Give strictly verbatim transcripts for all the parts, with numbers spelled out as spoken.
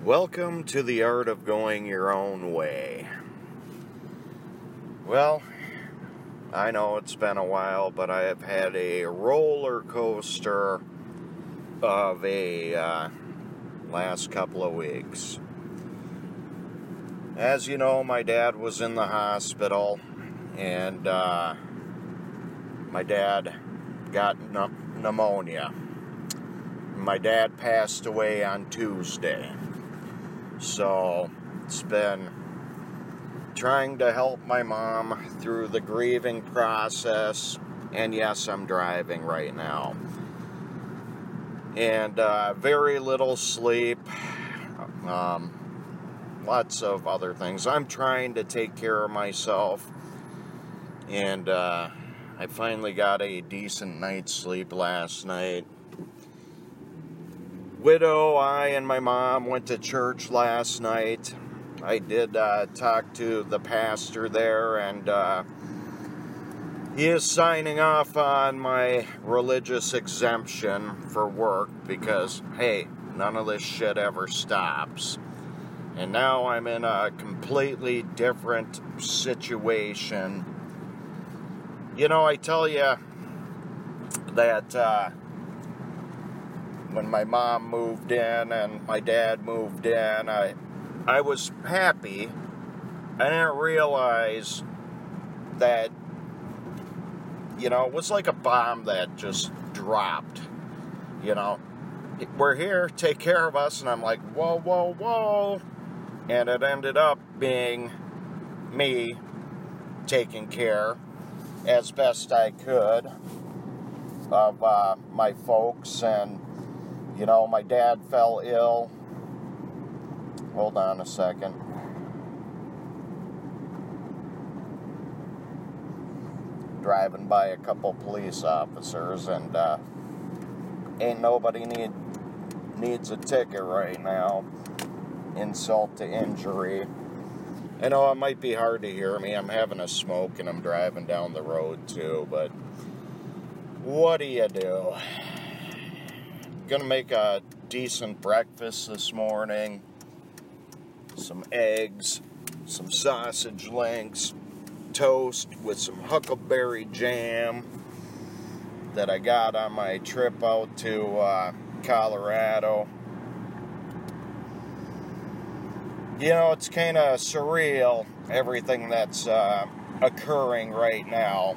Welcome to the art of going your own way. Well, I know it's been a while, but I have had a roller coaster of a uh, last couple of weeks. As you know, my dad was in the hospital, and uh, my dad got n- pneumonia. My dad passed away on Tuesday. So, it's been trying to help my mom through the grieving process. And yes, I'm driving right now. And uh, very little sleep. Um, lots of other things. I'm trying to take care of myself. And uh, I finally got a decent night's sleep last night. Widow, I, and my mom went to church last night. I did uh, talk to the pastor there, and uh, he is signing off on my religious exemption for work because, hey, none of this shit ever stops. And now I'm in a completely different situation. You know, I tell you that uh, when my mom moved in and my dad moved in, I I was happy. I didn't realize that, you know, it was like a bomb that just dropped. You know, we're here, take care of us. And I'm like, whoa, whoa, whoa. And it ended up being me taking care as best I could of uh, my folks. And you know, my dad fell ill. Hold on a second. Driving by a couple police officers, and uh, ain't nobody need needs a ticket right now. Insult to injury. I know it might be hard to hear me. I'm having a smoke and I'm driving down the road too, but what do you do? Gonna make a decent breakfast this morning. Some eggs, some sausage links, toast with some huckleberry jam that I got on my trip out to uh, Colorado. You know, it's kind of surreal, everything that's uh, occurring right now.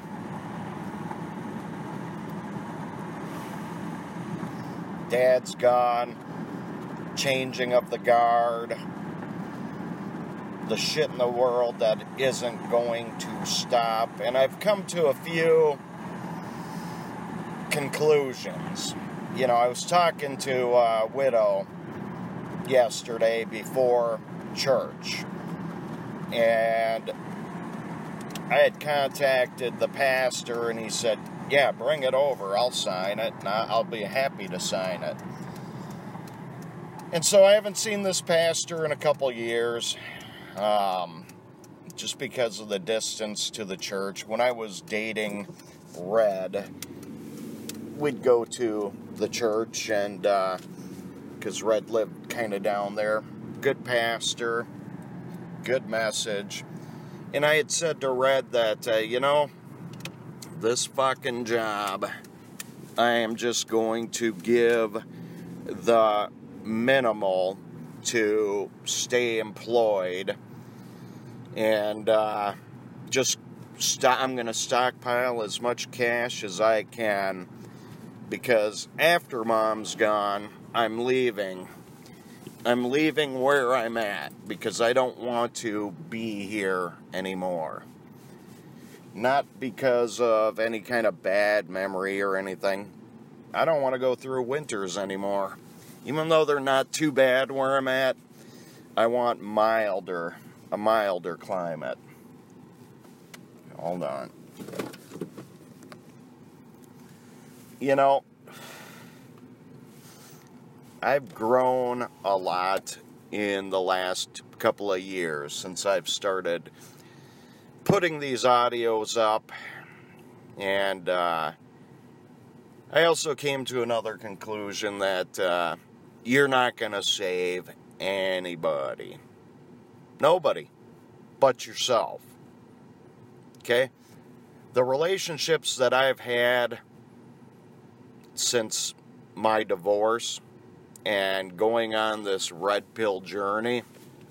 Dad's gone, changing of the guard, the shit in the world that isn't going to stop. And I've come to a few conclusions. You know, I was talking to a widow yesterday before church, and I had contacted the pastor, and he said, yeah, bring it over, I'll sign it, and I'll be happy to sign it. And so I haven't seen this pastor in a couple years, um, just because of the distance to the church. When I was dating Red, we'd go to the church, and uh, because Red lived kind of down there. Good pastor, good message. And I had said to Red that, uh, you know, this fucking job, I am just going to give the minimal to stay employed, and uh, just st- I'm going to stockpile as much cash as I can, because after Mom's gone, I'm leaving. I'm leaving where I'm at because I don't want to be here anymore. Not because of any kind of bad memory or anything. I don't want to go through winters anymore. Even though they're not too bad where I'm at, I want milder, a milder climate. Hold on. You know, I've grown a lot in the last couple of years since I've started putting these audios up, and uh, I also came to another conclusion that uh, you're not going to save anybody. Nobody but yourself. Okay? The relationships that I've had since my divorce and going on this red pill journey.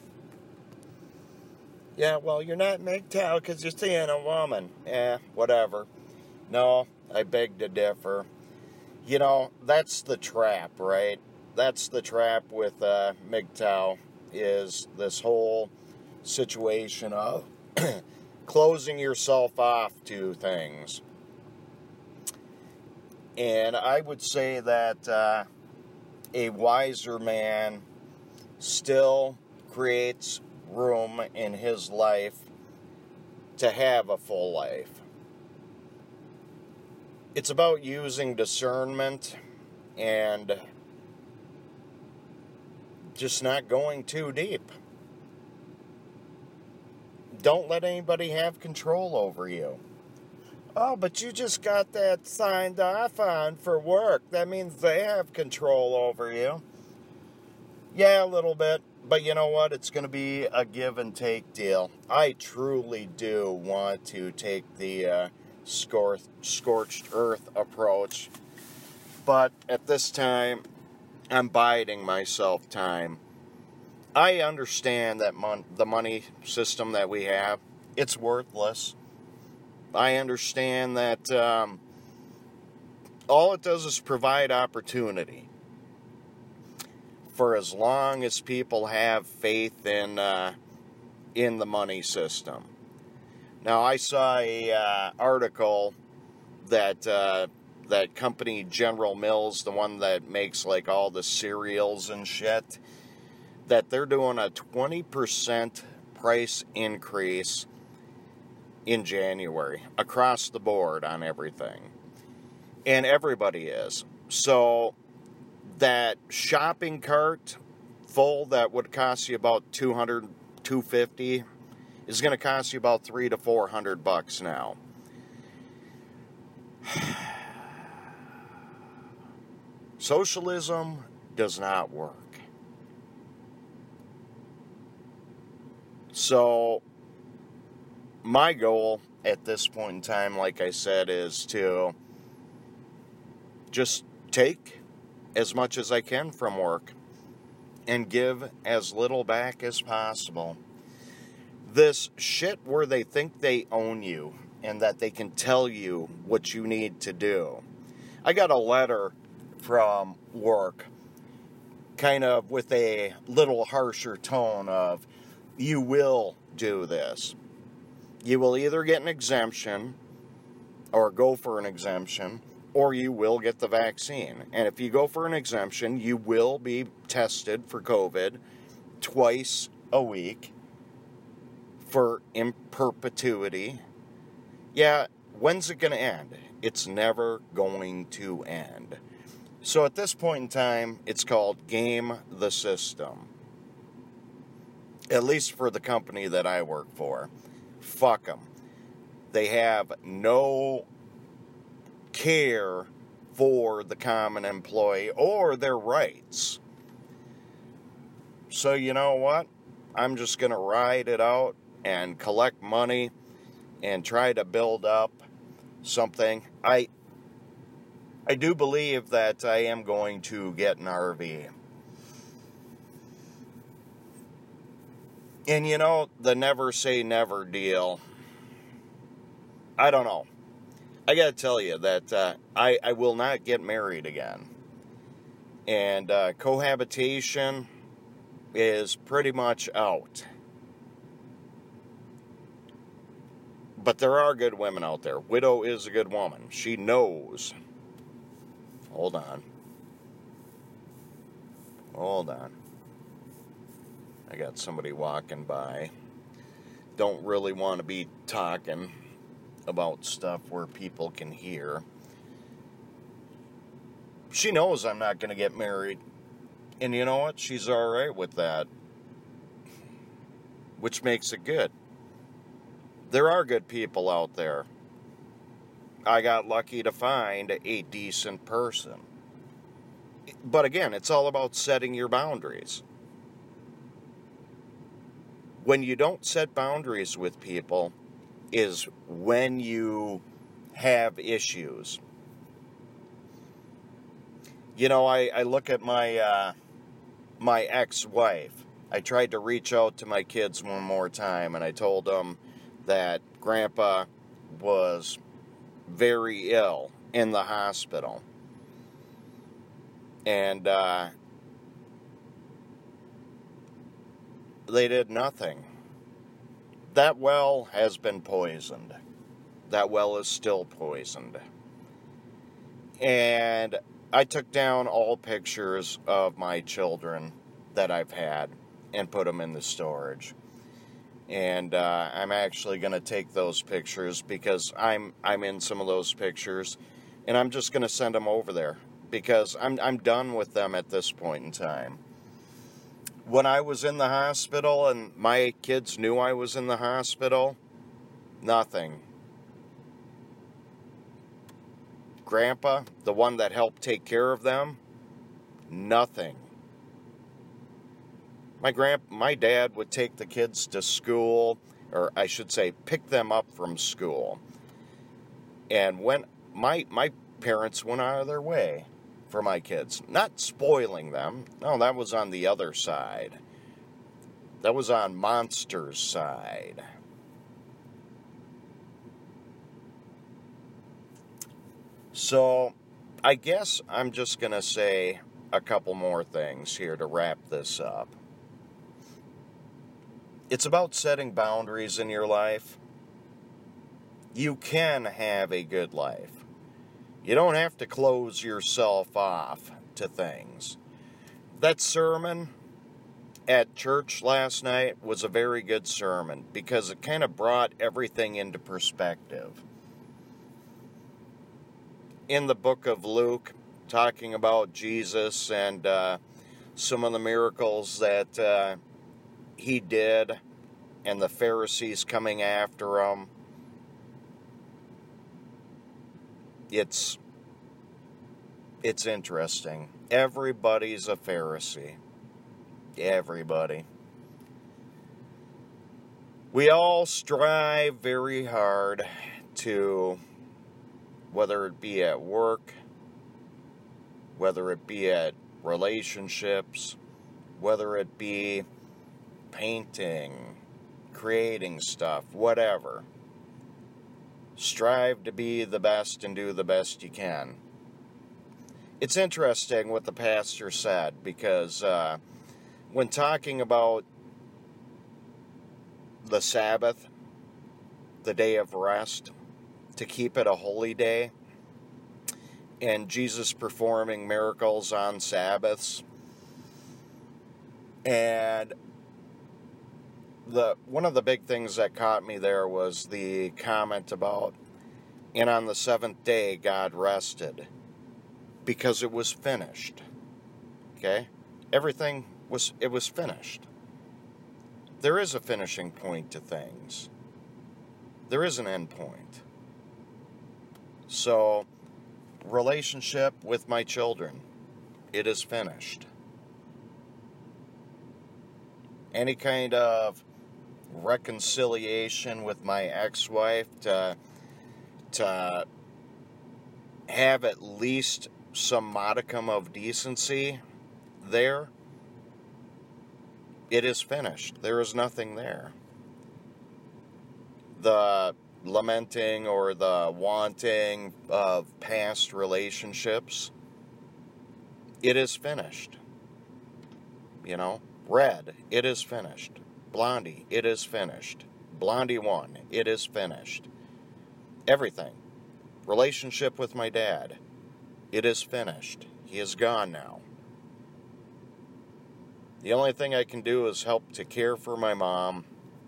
Yeah, well, you're not M G T O W because you're seeing a woman. Eh, whatever. No, I beg to differ. You know, that's the trap, right? That's the trap with uh, M G T O W, is this whole situation of closing yourself off to things. And I would say that uh, a wiser man still creates room in his life to have a full life. It's about using discernment and just not going too deep. Don't let anybody have control over you. Oh, but you just got that signed off on for work. That means they have control over you. Yeah, a little bit. But you know what? It's going to be a give and take deal. I truly do want to take the uh, scor- scorched earth approach. But at this time, I'm biding myself time. I understand that mon- the money system that we have, it's worthless. I understand that um, all it does is provide opportunity. For as long as people have faith in uh, in the money system. Now, I saw a uh, article that uh, that company General Mills, the one that makes like all the cereals and shit, that they're doing a twenty percent price increase in January across the board on everything. And everybody is. So that shopping cart full that would cost you about two hundred, two hundred fifty is going to cost you about three to four hundred bucks now. Socialism does not work. So my goal at this point in time, like I said, is to just take as much as I can from work and give as little back as possible. This shit where they think they own you and that they can tell you what you need to do. I got a letter from work kind of with a little harsher tone of, you will do this. You will either get an exemption or go for an exemption, or you will get the vaccine. And if you go for an exemption, you will be tested for COVID twice a week for in perpetuity. Yeah, when's it going to end? It's never going to end. So at this point in time, it's called game the system. At least for the company that I work for. Fuck them. They have no care for the common employee or their rights. So you know what? I'm just going to ride it out and collect money and try to build up something. I I do believe that I am going to get an R V. And you know, the never say never deal, I don't know. I gotta tell you that uh, I, I will not get married again. And uh, cohabitation is pretty much out. But there are good women out there. Widow is a good woman. She knows. Hold on. Hold on. I got somebody walking by. Don't really want to be talking about stuff where people can hear. She knows I'm not going to get married. And you know what? She's alright with that. Which makes it good. There are good people out there. I got lucky to find a decent person. But again, it's all about setting your boundaries. when you don't set boundaries with people is when you have issues. You know, I, I look at my uh, my ex-wife. I tried to reach out to my kids one more time, and I told them that Grandpa was very ill in the hospital. And uh, they did nothing. That well has been poisoned. That well is still poisoned. And I took down all pictures of my children that I've had and put them in the storage. And uh, I'm actually going to take those pictures because I'm I'm in some of those pictures, and I'm just going to send them over there because I'm I'm done with them at this point in time. When I was in the hospital and my kids knew I was in the hospital, nothing. Grandpa, the one that helped take care of them, nothing. My grand, my dad would take the kids to school, or I should say, pick them up from school. And when my my parents went out of their way for my kids, not spoiling them. No, that was on the other side. That was on Monster's side. So, I guess I'm just going to say a couple more things here to wrap this up. It's about setting boundaries in your life. You can have a good life. You don't have to close yourself off to things. That sermon at church last night was a very good sermon because it kind of brought everything into perspective. In the book of Luke, talking about Jesus and uh, some of the miracles that uh, he did, and the Pharisees coming after him. It's it's interesting. Everybody's a Pharisee. Everybody. We all strive very hard to, whether it be at work, whether it be at relationships, whether it be painting, creating stuff, whatever. Strive to be the best and do the best you can. It's interesting what the pastor said because uh, when talking about the Sabbath, the day of rest, to keep it a holy day, and Jesus performing miracles on Sabbaths, and The one of the big things that caught me there was the comment about, and on the seventh day God rested, because it was finished. Okay? Everything was, it was finished. There is a finishing point to things. There is an end point. So, relationship with my children, it is finished. Any kind of reconciliation with my ex-wife to, to have at least some modicum of decency there, it is finished. There is nothing there. The lamenting or the wanting of past relationships, it is finished. You know, Red, it is finished. Blondie, it is finished. Blondie one, it is finished. Everything. Relationship with my dad, it is finished. He is gone now. The only thing I can do is help to care for my mom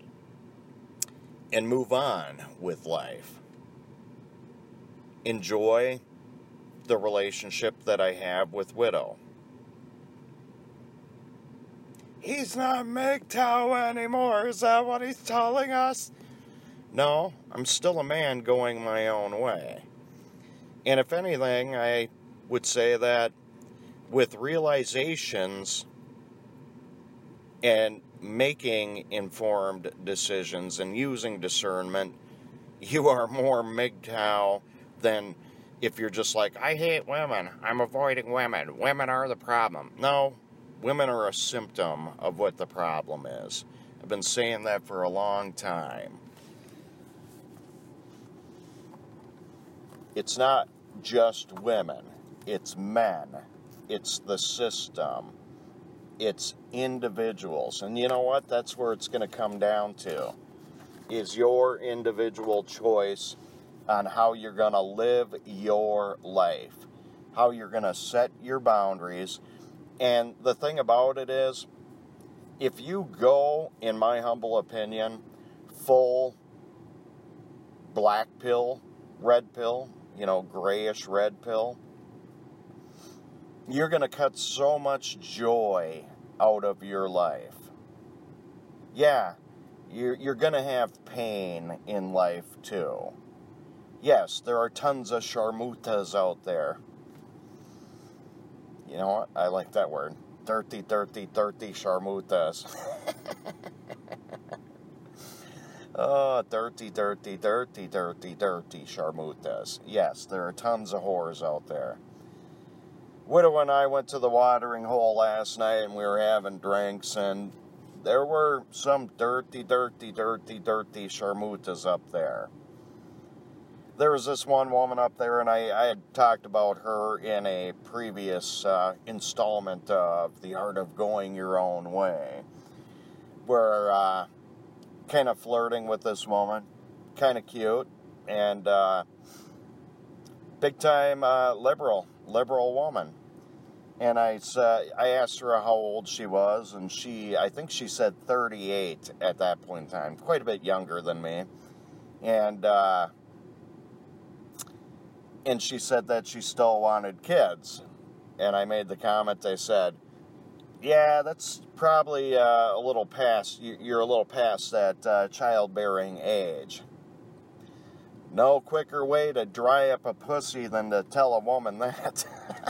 and move on with life. Enjoy the relationship that I have with Widow. He's not M G T O W anymore, is that what he's telling us? No, I'm still a man going my own way. And if anything, I would say that with realizations and making informed decisions and using discernment, you are more M G T O W than if you're just like, I hate women, I'm avoiding women, women are the problem. No, women are a symptom of what the problem is. I've been saying that for a long time. It's not just women, it's men, it's the system, it's individuals. And you know what? That's where it's going to come down to, is your individual choice on how you're going to live your life, how you're going to set your boundaries. And the thing about it is, if you go, in my humble opinion, full black pill, red pill, you know, grayish red pill, you're going to cut so much joy out of your life. Yeah, you're, you're going to have pain in life too. Yes, there are tons of sharmutas out there. You know what? I like that word. Dirty, dirty, dirty sharmutas. Oh, dirty, dirty, dirty, dirty, dirty sharmutas. Yes, there are tons of whores out there. Widow and I went to the watering hole last night and we were having drinks, and there were some dirty, dirty, dirty, dirty sharmutas up there. There was this one woman up there, and I, I had talked about her in a previous uh, installment of The Art of Going Your Own Way, where uh, kind of flirting with this woman, kind of cute, and uh, big time uh, liberal, liberal woman. And I said, I asked her how old she was, and she, I think she said thirty-eight at that point in time, quite a bit younger than me. And uh, and she said that she still wanted kids. And I made the comment, I said, yeah, that's probably uh, a little past, you're a little past that uh, childbearing age. No quicker way to dry up a pussy than to tell a woman that.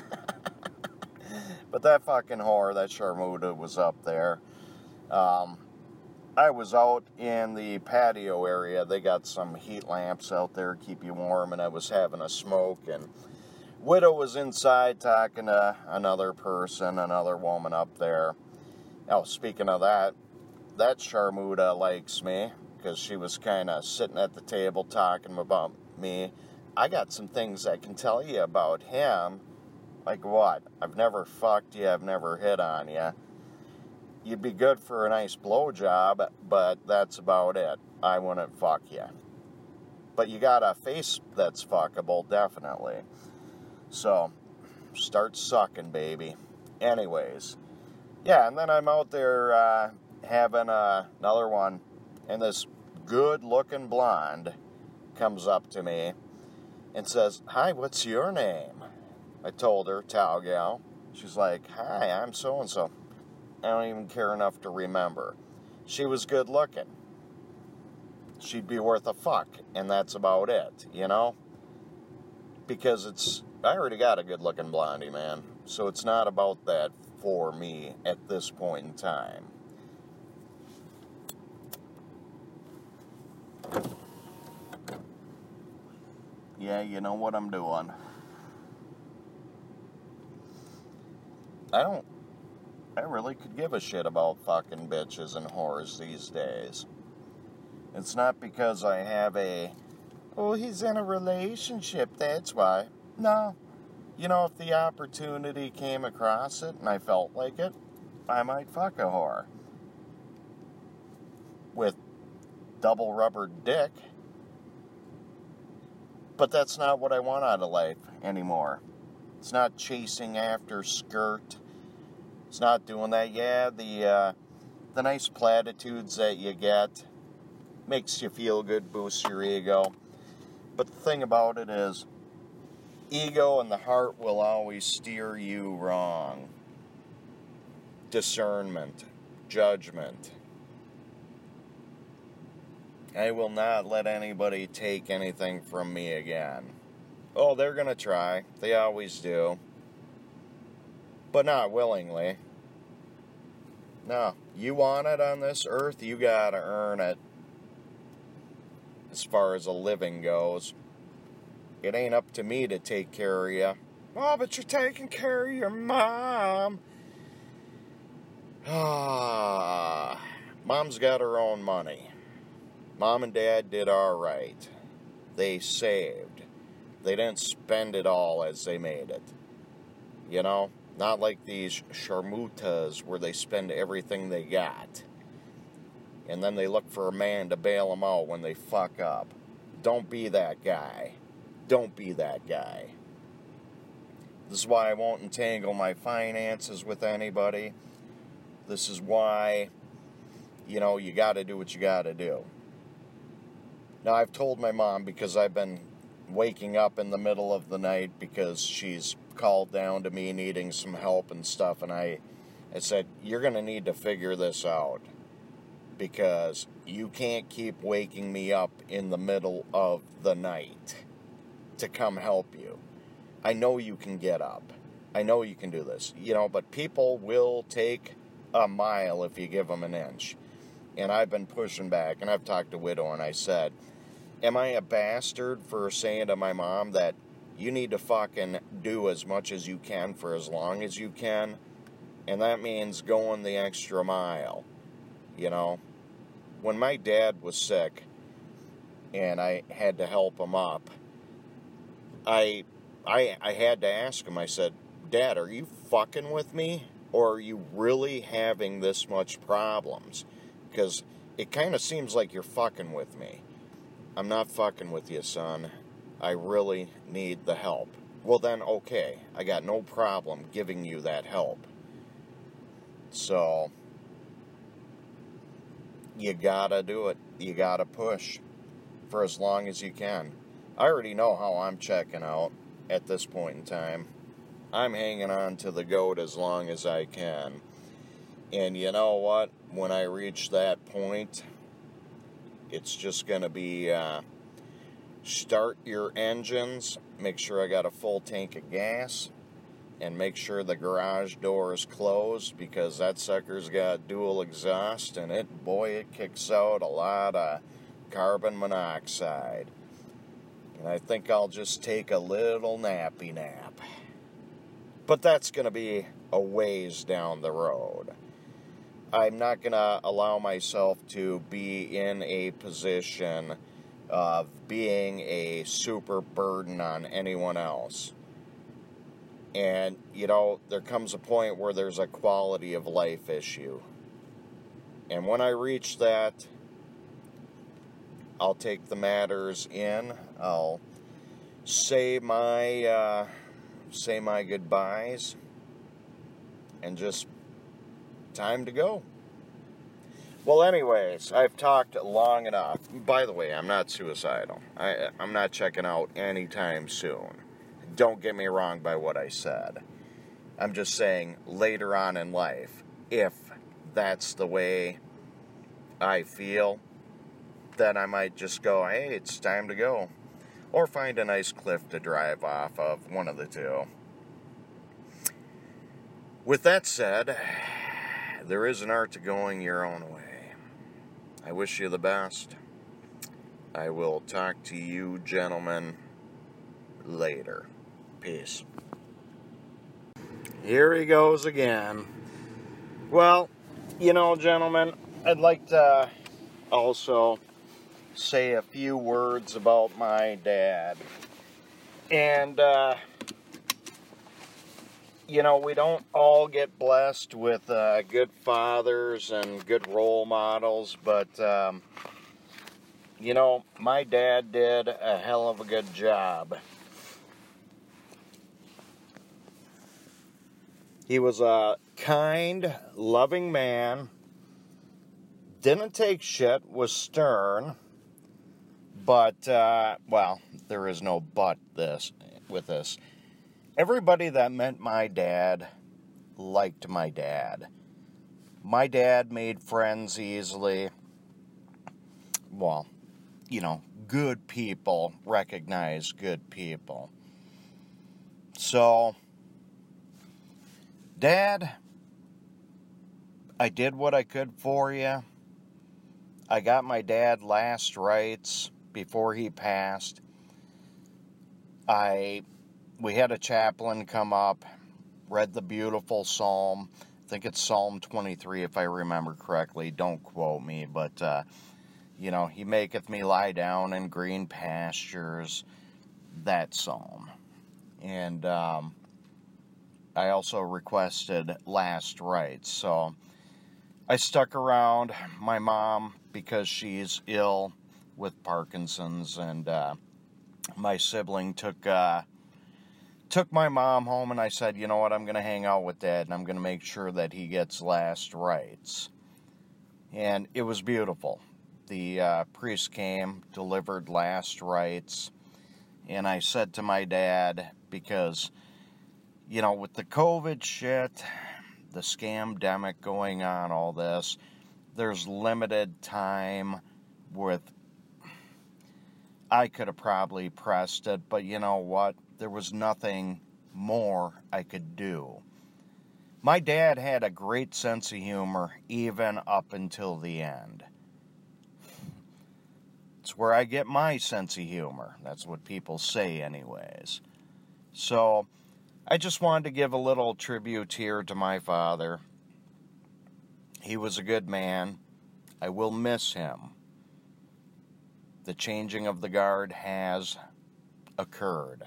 But that fucking whore, that Sharmuta, was up there. Um, I was out in the patio area. They got some heat lamps out there, keep you warm, and I was having a smoke. And Widow was inside talking to another person, another woman up there. Oh, speaking of that, that Sharmuta likes me, because she was kind of sitting at the table talking about me. I got some things I can tell you about him. Like what? I've never fucked you, I've never hit on you. You'd be good for a nice blowjob, but that's about it. I wouldn't fuck you. But you got a face that's fuckable, definitely. So, start sucking, baby. Anyways. Yeah, and then I'm out there uh, having uh, another one, and this good-looking blonde comes up to me and says, hi, what's your name? I told her, Tao Gal. She's like, hi, I'm so-and-so. I don't even care enough to remember. She was good looking. She'd be worth a fuck, and that's about it, you know? Because it's, I already got a good looking blondie, man. So it's not about that for me at this point in time. Yeah, you know what I'm doing. I don't, I really could give a shit about fucking bitches and whores these days. It's not because I have a, oh, he's in a relationship, that's why. No. You know, if the opportunity came across it and I felt like it, I might fuck a whore. With double rubber dick. But that's not what I want out of life anymore. It's not chasing after skirt. It's not doing that. Yeah, the uh, the nice platitudes that you get makes you feel good, boosts your ego. But the thing about it is, ego and the heart will always steer you wrong. Discernment, judgment. I will not let anybody take anything from me again. Oh, they're going to try. They always do. But not willingly. No, you want it on this earth, you gotta earn it. As far as a living goes, it ain't up to me to take care of you. Oh, but you're taking care of your mom. Ah, Mom's got her own money. Mom and Dad did all right. They saved. They didn't spend it all as they made it. You know? Not like these sharmutas where they spend everything they got. And then they look for a man to bail them out when they fuck up. Don't be that guy. Don't be that guy. This is why I won't entangle my finances with anybody. This is why, you know, you got to do what you got to do. Now, I've told my mom, because I've been waking up in the middle of the night because she's called down to me needing some help and stuff, and I, I said, you're going to need to figure this out, because you can't keep waking me up in the middle of the night to come help you. I know you can get up. I know you can do this. You know, but people will take a mile if you give them an inch. And I've been pushing back, and I've talked to Widow, and I said, am I a bastard for saying to my mom that you need to fucking do as much as you can for as long as you can? And that means going the extra mile, you know? When my dad was sick and I had to help him up, I, I, I had to ask him, I said, Dad, are you fucking with me? Or are you really having this much problems? Because it kind of seems like you're fucking with me. I'm not fucking with you, son. I really need the help. Well then, okay. I got no problem giving you that help. So, you gotta do it. You gotta push for as long as you can. I already know how I'm checking out at this point in time. I'm hanging on to the goat as long as I can. And you know what? When I reach that point, it's just going to be uh, start your engines, make sure I got a full tank of gas, and make sure the garage door is closed, because that sucker's got dual exhaust, and it, boy, it kicks out a lot of carbon monoxide. And I think I'll just take a little nappy nap. But that's going to be a ways down the road. I'm not going to allow myself to be in a position of being a super burden on anyone else. And, you know, there comes a point where there's a quality of life issue. And when I reach that, I'll take the matters in. I'll say my, uh, say my goodbyes. And just time to go. Well, anyways, I've talked long enough. By the way, I'm not suicidal. I, I'm not checking out anytime soon. Don't get me wrong by what I said. I'm just saying later on in life, if that's the way I feel, then I might just go, hey, it's time to go. Or find a nice cliff to drive off of, one of the two. With that said, there is an art to going your own way. I wish you the best. I will talk to you gentlemen later. Peace. Here he goes again. Well, you know, gentlemen, I'd like to also say a few words about my dad. And, uh... you know, we don't all get blessed with uh, good fathers and good role models, but, um, you know, my dad did a hell of a good job. He was a kind, loving man, didn't take shit, was stern, but, uh, well, there is no but this with this. Everybody that met my dad liked my dad. My dad made friends easily. Well, you know, good people recognize good people. So, Dad, I did what I could for you. I got my dad last rites before he passed. I, we had a chaplain come up, read the beautiful psalm. I think it's Psalm twenty-three, if I remember correctly. Don't quote me, but, uh, you know, he maketh me lie down in green pastures, that psalm. And um, I also requested last rites, so I stuck around my mom because she's ill with Parkinson's, and uh, my sibling took uh, took my mom home, and I said, you know what, I'm going to hang out with Dad, and I'm going to make sure that he gets last rites. And it was beautiful. The uh, priest came, delivered last rites, and I said to my dad, because, you know, with the COVID shit, the scamdemic going on, all this, there's limited time with, I could have probably pressed it, but you know what? There was nothing more I could do. My dad had a great sense of humor even up until the end. It's where I get my sense of humor. That's what people say anyways. So, I just wanted to give a little tribute here to my father. He was a good man. I will miss him. The changing of the guard has occurred.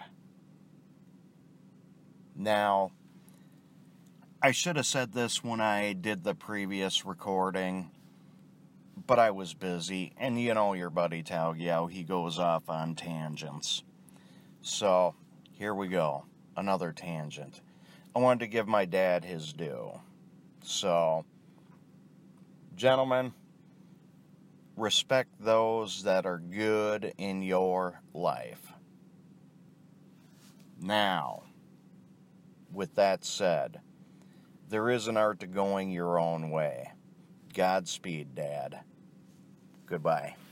Now, I should have said this when I did the previous recording, but I was busy, and you know your buddy Talgio, he goes off on tangents. So, here we go, another tangent. I wanted to give my dad his due. So, gentlemen, respect those that are good in your life. Now, with that said, there is an art to going your own way. Godspeed, Dad. Goodbye.